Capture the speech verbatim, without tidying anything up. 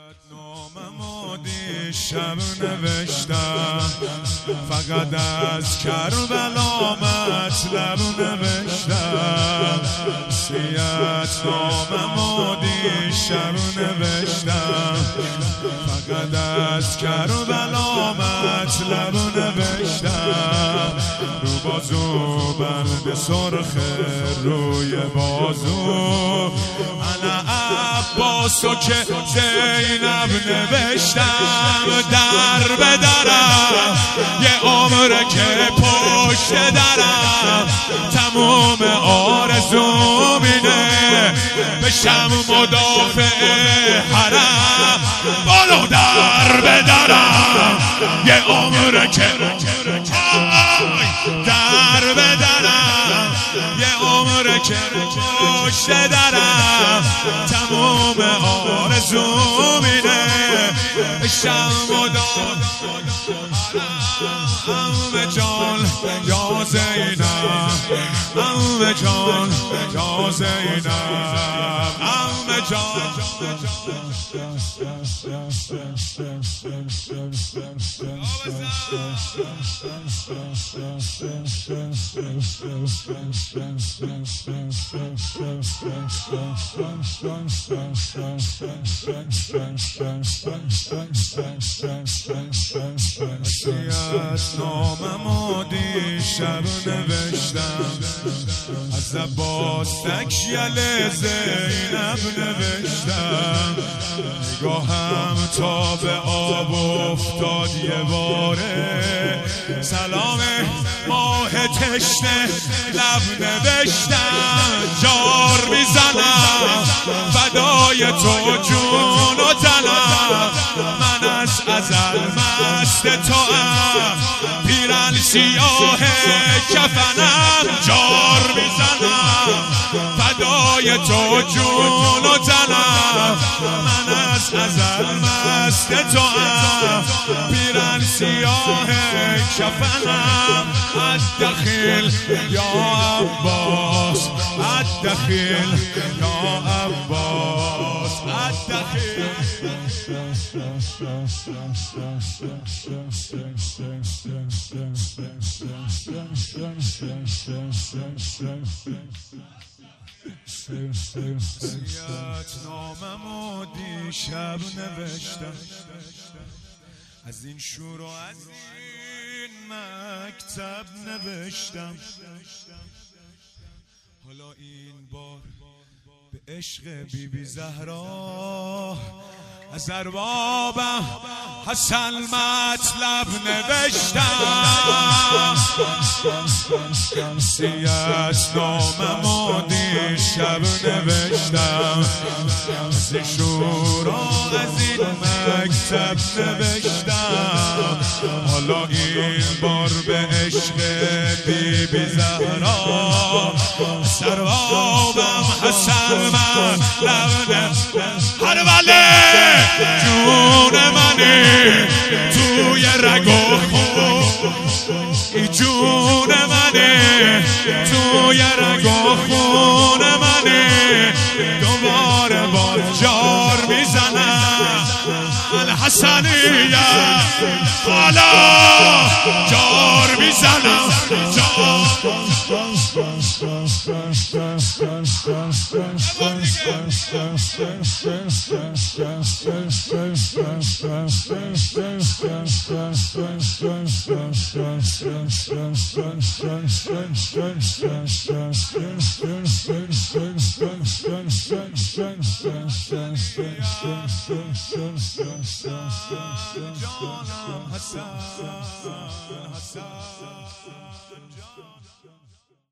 ناممو دیشب نوشتم، فقط از کربلا مطلب نوشتم. سیت ناممو دیشب نوشتم، فقط از کربلا مطلب نوشتم. رو بازو بند سرخ روی بازو انا عباسو که زینب نوشتم. در به درم یه عمره که پشت درم، تموم آرزوم اینه بشم مدافع حرم. بالو در به درم یه عمره که در به درم، یه عمره که پشت درم، تموم آرزوم اینه بشم مدافع عمه جان یا زینب، عمه جان یا زینب، عمه جان. وصیت ناممو دیشب نوشتم، از عباس تکیل زینب نوشتم. نگاهم تا به آب افتاد یه باره، سلام ماه تشنه لب نوشتم. جار میزنم فدای تو جون و دلم، من از ازل مست توام، پیرن سیاه کفنم. جار میزنم فدای تو جون و دلم، من از ازل مست توام، پیرن سیاه کفنم. الدخیل یا عباس، الدخیل یا عباس، الدخیل. وصیت ناممو دیشب نوشتم، از این شور و از این مکتب نوشتم. حالا این بار به عشق بی بی زهرا از اربابم حسن مطلب نوشتم. وصیت ناممو دیشب نوشتم، از این شورا از این مکتب نوشتم. حالا این بار به عشق بی بی زهرا از اربابم حسن مطلب نوشتم. هر وله جون منی توی رگ و خون، ای جون منی توی رگ و خون منی، دوباره با جار میزنم. الحسنیه حالا جار میزنم، جار جانم حسن حسن.